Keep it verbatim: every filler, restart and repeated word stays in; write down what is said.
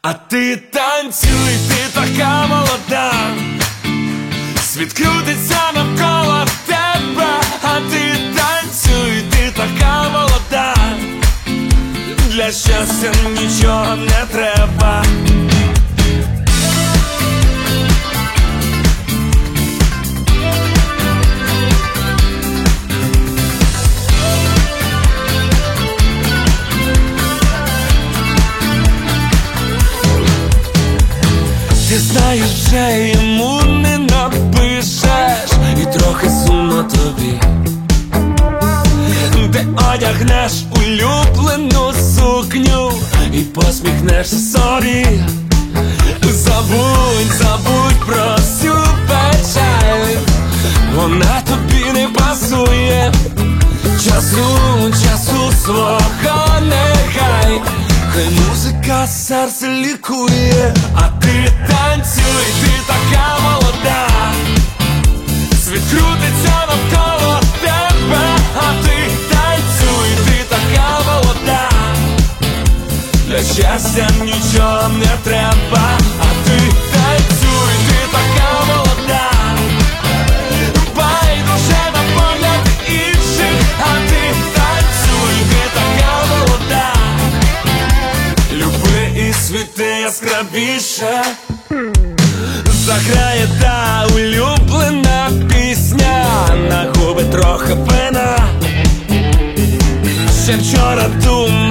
А ти танцюй, ти така молода, світ крутиться навколо тебе. А ти танцюй, ти така молода, для щастя нічого не треба. Ти знаєш, вже йому не напишеш, і трохи сумно тобі. Ти одягнеш улюблену сукню і посміхнешся собі. Забудь, забудь про всю печаль, вона тобі не пасує. Часу, часу свого нехай, хай музика серце лікує. А ти танцюй, ти така молода, світ крутиться навколо тебе. А ти танцюй, ти така молода, для щастя нічого не треба. А ти танцюй, ти така молода, байдуже на погляд інших. А ти танцюй, ти така молода, люби і світи яскравіше. Заграє та улюблена пісня, на губи трохи вина. Ще вчора думав